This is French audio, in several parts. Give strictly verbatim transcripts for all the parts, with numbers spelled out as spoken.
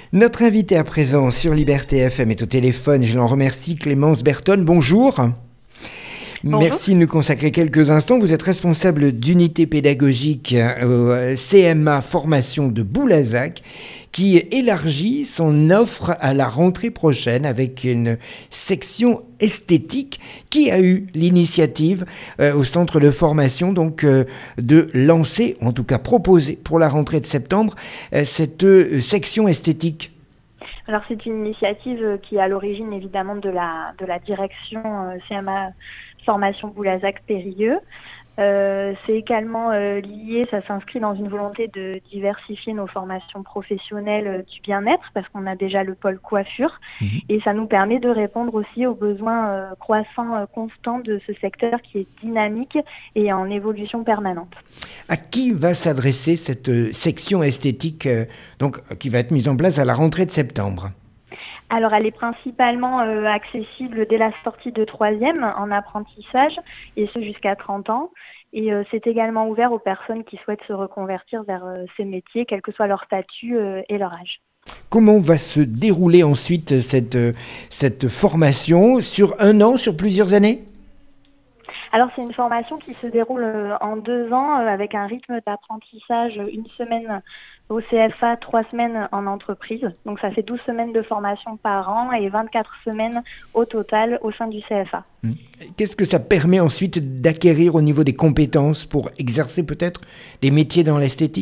Notre invité à présent sur Liberté F M est au téléphone. Je l'en remercie, Clémence Berton. Bonjour. Bonjour. Merci de nous consacrer quelques instants. Vous êtes responsable d'unité pédagogique au C M A Formation de Boulazac, qui élargit son offre à la rentrée prochaine avec une section esthétique. Qui a eu l'initiative euh, au centre de formation donc euh, de lancer, en tout cas proposer pour la rentrée de septembre, euh, cette euh, section esthétique? Alors c'est une initiative qui est à l'origine évidemment de la, de la direction euh, C M A Formation Boulazac Périgueux. Euh, c'est également euh, lié, ça s'inscrit dans une volonté de diversifier nos formations professionnelles euh, du bien-être parce qu'on a déjà le pôle coiffure mmh. et ça nous permet de répondre aussi aux besoins euh, croissants, euh, constants de ce secteur qui est dynamique et en évolution permanente. À qui va s'adresser cette euh, section esthétique euh, donc, qui va être mise en place à la rentrée de septembre? Alors, elle est principalement euh, accessible dès la sortie de troisième en apprentissage, et ce jusqu'à trente ans. Et euh, c'est également ouvert aux personnes qui souhaitent se reconvertir vers euh, ces métiers, quel que soit leur statut euh, et leur âge. Comment va se dérouler ensuite cette, euh, cette formation sur un an, sur plusieurs années ? Alors, c'est une formation qui se déroule euh, en deux ans euh, avec un rythme d'apprentissage, une semaine au C F A, trois semaines en entreprise. Donc, ça fait douze semaines de formation par an et vingt-quatre semaines au total au sein du C F A. Qu'est-ce que ça permet ensuite d'acquérir au niveau des compétences pour exercer peut-être des métiers dans l'esthétique ?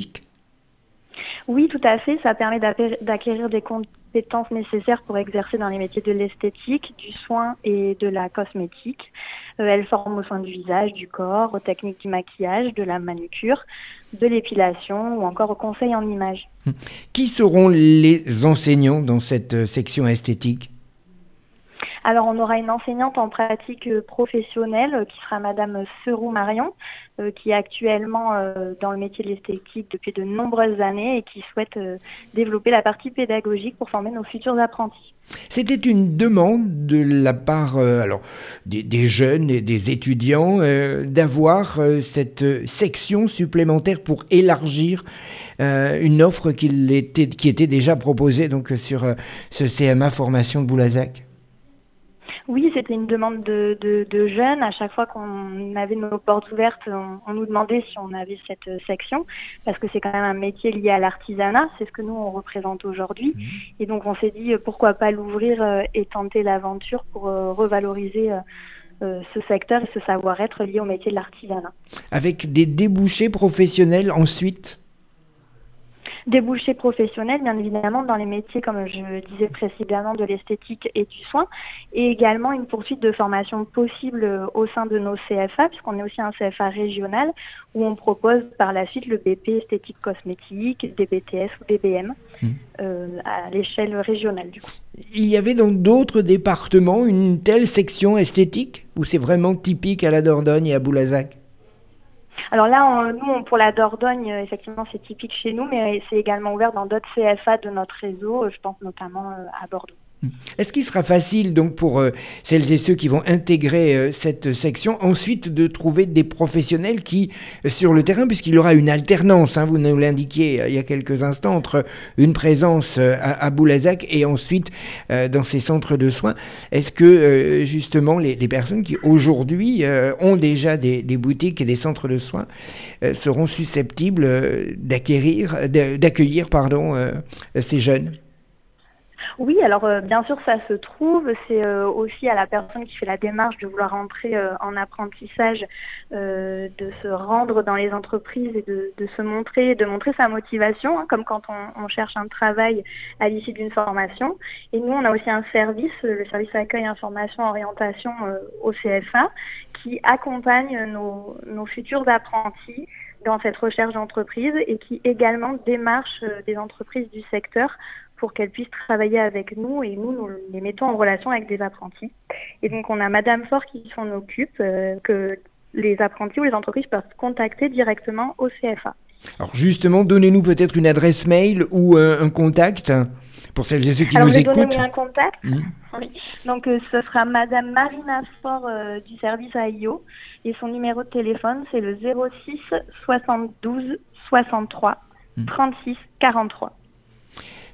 Oui, tout à fait. Ça permet d'acquérir des compétences nécessaires pour exercer dans les métiers de l'esthétique, du soin et de la cosmétique. Euh, elle forme aux soins du visage, du corps, aux techniques du maquillage, de la manucure, de l'épilation ou encore aux conseils en images. Qui seront les enseignants dans cette section esthétique ? Alors, on aura une enseignante en pratique professionnelle qui sera Madame Serou Marion, euh, qui est actuellement euh, dans le métier de l'esthétique depuis de nombreuses années et qui souhaite euh, développer la partie pédagogique pour former nos futurs apprentis. C'était une demande de la part euh, alors, des, des jeunes et des étudiants euh, d'avoir euh, cette section supplémentaire pour élargir euh, une offre qui était, qui était déjà proposée donc, sur euh, ce C M A Formation de Boulazac. Oui, c'était une demande de, de, de jeunes. À chaque fois qu'on avait nos portes ouvertes, on, on nous demandait si on avait cette section, parce que c'est quand même un métier lié à l'artisanat. C'est ce que nous, on représente aujourd'hui. Mmh. Et donc, on s'est dit, pourquoi pas l'ouvrir et tenter l'aventure pour revaloriser ce secteur et ce savoir-être lié au métier de l'artisanat. Avec des débouchés professionnels ensuite ? Débouchés professionnels, bien évidemment, dans les métiers, comme je disais précédemment, de l'esthétique et du soin, et également une poursuite de formation possible au sein de nos C F A, puisqu'on est aussi un C F A régional, où on propose par la suite le B P esthétique cosmétique, des B T S ou des B M, mmh. euh, à l'échelle régionale, du coup. Il y avait dans d'autres départements une telle section esthétique, ou c'est vraiment typique à la Dordogne et à Boulazac ? Alors là, on, nous, on, pour la Dordogne, effectivement, c'est typique chez nous, mais c'est également ouvert dans d'autres C F A de notre réseau, je pense notamment à Bordeaux. Est-ce qu'il sera facile donc pour euh, celles et ceux qui vont intégrer euh, cette section ensuite de trouver des professionnels qui, euh, sur le terrain, puisqu'il y aura une alternance, hein, vous nous l'indiquiez euh, il y a quelques instants, entre une présence euh, à, à Boulazac et ensuite euh, dans ces centres de soins, est-ce que euh, justement les, les personnes qui aujourd'hui euh, ont déjà des, des boutiques et des centres de soins euh, seront susceptibles euh, d'acquérir, d'accueillir pardon, euh, ces jeunes ? Oui, alors euh, bien sûr ça se trouve, c'est euh, aussi à la personne qui fait la démarche de vouloir entrer euh, en apprentissage, euh, de se rendre dans les entreprises et de, de se montrer, de montrer sa motivation, hein, comme quand on, on cherche un travail à l'issue d'une formation. Et nous, on a aussi un service, le service accueil, information, orientation euh, au C F A, qui accompagne nos, nos futurs apprentis dans cette recherche d'entreprise et qui également démarche euh, des entreprises du secteur pour qu'elles puissent travailler avec nous et nous, nous les mettons en relation avec des apprentis. Et donc, on a Madame Fort qui s'en occupe, euh, que les apprentis ou les entreprises peuvent contacter directement au C F A. Alors justement, donnez-nous peut-être une adresse mail ou euh, un contact pour celles et ceux qui Alors, nous je vais écoutent. donner un contact. Mmh. Oui. Donc, euh, ce sera Madame Marina Fort euh, du service A I O et son numéro de téléphone, c'est le zéro six soixante-douze soixante-trois trente-six quarante-trois.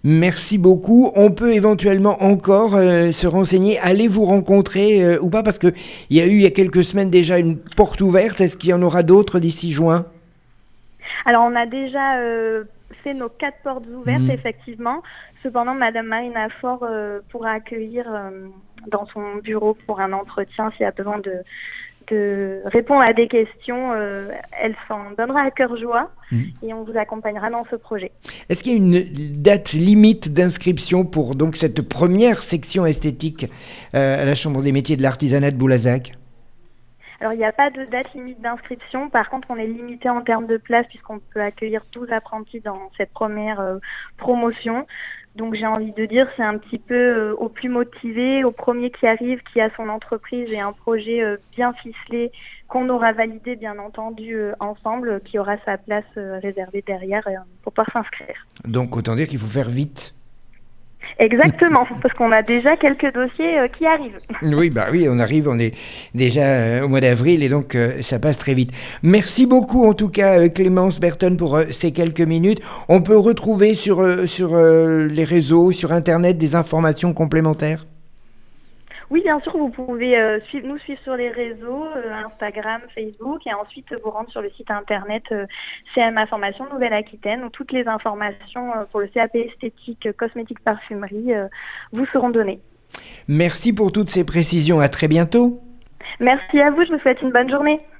Merci beaucoup. On peut éventuellement encore euh, se renseigner, aller vous rencontrer euh, ou pas, parce qu'il y a eu il y a quelques semaines déjà une porte ouverte. Est-ce qu'il y en aura d'autres d'ici juin ? Alors, on a déjà euh, fait nos quatre portes ouvertes, mmh. effectivement. Cependant, Madame Marina Faure euh, pourra accueillir euh, dans son bureau pour un entretien s'il y a besoin de, de répondre à des questions. Euh, elle s'en donnera à cœur joie mmh. et on vous accompagnera dans ce projet. Est-ce qu'il y a une date limite d'inscription pour donc cette première section esthétique euh, à la Chambre des métiers de l'artisanat de Boulazac ? Alors, il n'y a pas de date limite d'inscription. Par contre, on est limité en termes de place puisqu'on peut accueillir douze apprentis dans cette première euh, promotion. Donc, j'ai envie de dire, c'est un petit peu euh, au plus motivé, au premier qui arrive, qui a son entreprise et un projet euh, bien ficelé qu'on aura validé, bien entendu, euh, ensemble, qui aura sa place euh, réservée derrière euh, pour pouvoir s'inscrire. Donc, autant dire qu'il faut faire vite. Exactement, parce qu'on a déjà quelques dossiers euh, qui arrivent. Oui, bah oui, on arrive, on est déjà euh, au mois d'avril et donc euh, ça passe très vite. Merci beaucoup en tout cas euh, Clémence Berton pour euh, ces quelques minutes. On peut retrouver sur, euh, sur euh, les réseaux, sur Internet, des informations complémentaires ? Oui, bien sûr, vous pouvez euh, suivre, nous suivre sur les réseaux, euh, Instagram, Facebook, et ensuite vous rendre sur le site internet euh, C M A Formation Nouvelle-Aquitaine, où toutes les informations euh, pour le C A P esthétique, cosmétique, parfumerie euh, vous seront données. Merci pour toutes ces précisions, à très bientôt. Merci à vous, je vous souhaite une bonne journée.